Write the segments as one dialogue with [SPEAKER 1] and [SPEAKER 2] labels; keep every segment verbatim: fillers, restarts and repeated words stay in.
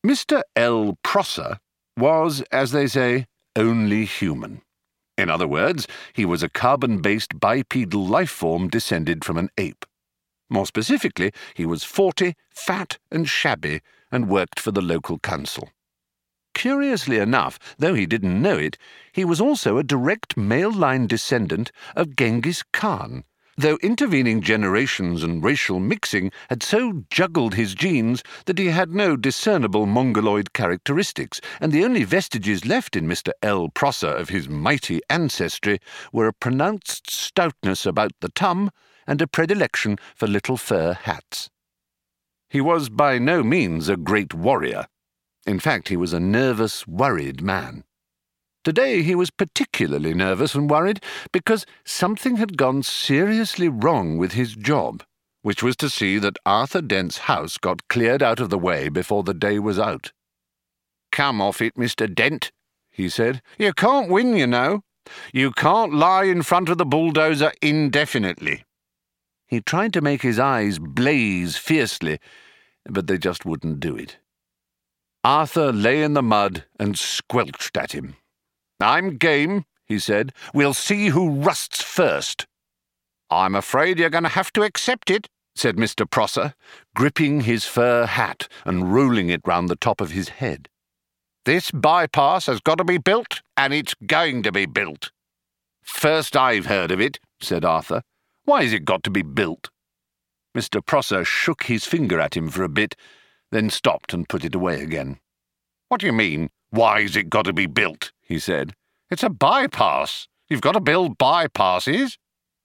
[SPEAKER 1] Mister L. Prosser was, as they say, only human. In other words, he was a carbon-based bipedal life form descended from an ape. More specifically, he was forty, fat and shabby, and worked for the local council. Curiously enough, though he didn't know it, he was also a direct male-line descendant of Genghis Khan, though intervening generations and racial mixing had so juggled his genes that he had no discernible mongoloid characteristics, and the only vestiges left in Mister L. Prosser of his mighty ancestry were a pronounced stoutness about the tum and a predilection for little fur hats. He was by no means a great warrior. In fact, he was a nervous, worried man. Today he was particularly nervous and worried because something had gone seriously wrong with his job, which was to see that Arthur Dent's house got cleared out of the way before the day was out. "Come off it, Mister Dent," he said. "You can't win, you know. You can't lie in front of the bulldozer indefinitely." He tried to make his eyes blaze fiercely, but they just wouldn't do it. Arthur lay in the mud and squelched at him. "I'm game," he said. "We'll see who rusts first." "I'm afraid you're going to have to accept it," said Mister Prosser, gripping his fur hat and rolling it round the top of his head. "This bypass has got to be built, and it's going to be built." "First I've heard of it," said Arthur. "Why has it got to be built?" Mister Prosser shook his finger at him for a bit, then stopped and put it away again. "What do you mean, why's it got to be built?" he said. "It's a bypass. You've got to build bypasses."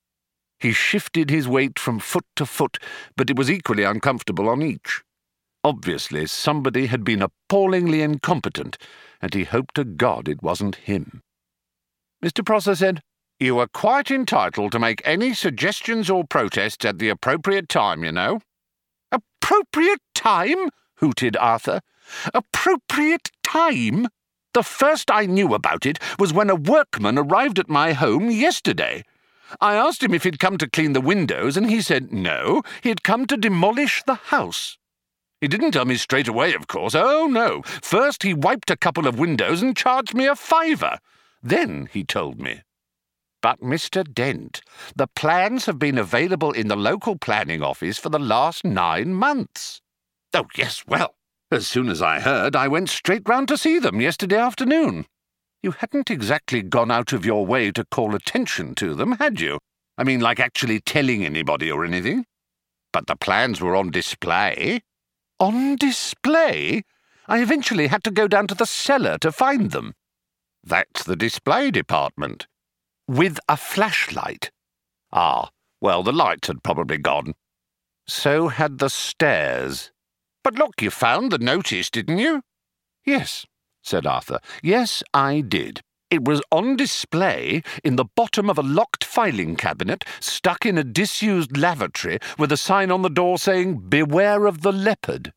[SPEAKER 1] He shifted his weight from foot to foot, but it was equally uncomfortable on each. Obviously, somebody had been appallingly incompetent, and he hoped to God it wasn't him. Mister Prosser said, "You are quite entitled to make any suggestions or protests at the appropriate time, you know." "Appropriate time?" hooted Arthur. "Appropriate time? The first I knew about it was when a workman arrived at my home yesterday. I asked him if he'd come to clean the windows, and he said no, he'd come to demolish the house. He didn't tell me straight away, of course. Oh, no. First he wiped a couple of windows and charged me a fiver. Then he told me. But, Mister Dent, the plans have been available in the local planning office for the last nine months. Oh, yes, well, as soon as I heard, I went straight round to see them yesterday afternoon. You hadn't exactly gone out of your way to call attention to them, had you? I mean, like actually telling anybody or anything? But the plans were on display." "On display? I eventually had to go down to the cellar to find them." "That's the display department." "With a flashlight?" "Ah, well, the lights had probably gone." "So had the stairs." "But look, you found the notice, didn't you?" "Yes," said Arthur. "Yes, I did. It was on display in the bottom of a locked filing cabinet stuck in a disused lavatory with a sign on the door saying, 'Beware of the leopard.'"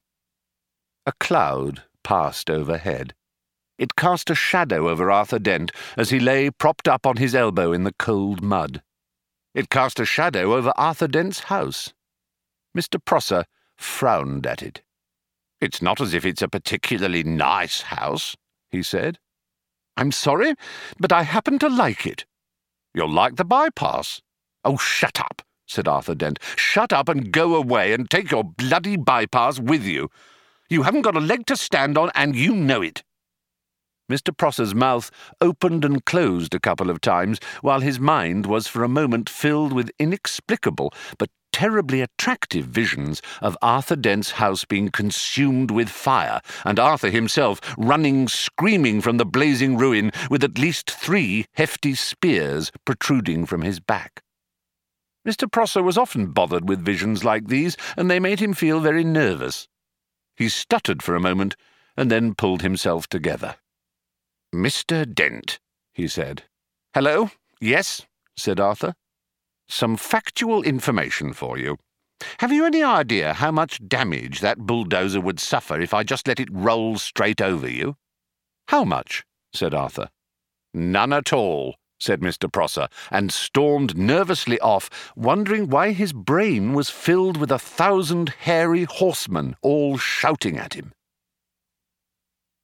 [SPEAKER 1] A cloud passed overhead. It cast a shadow over Arthur Dent as he lay propped up on his elbow in the cold mud. It cast a shadow over Arthur Dent's house. Mister Prosser frowned at it. "It's not as if it's a particularly nice house," he said. "I'm sorry, but I happen to like it." "You'll like the bypass." "Oh, shut up," said Arthur Dent. "Shut up and go away and take your bloody bypass with you. You haven't got a leg to stand on, and you know it." Mister Prosser's mouth opened and closed a couple of times, while his mind was for a moment filled with inexplicable but terribly attractive visions of Arthur Dent's house being consumed with fire, and Arthur himself running screaming from the blazing ruin with at least three hefty spears protruding from his back. Mister Prosser was often bothered with visions like these, and they made him feel very nervous. He stuttered for a moment, and then pulled himself together. "Mister Dent," he said. "Hello? Yes?" said Arthur. "Some factual information for you. Have you any idea how much damage that bulldozer would suffer if I just let it roll straight over you?" "How much?" said Arthur. "None at all," said Mister Prosser, and stormed nervously off, wondering why his brain was filled with a thousand hairy horsemen all shouting at him.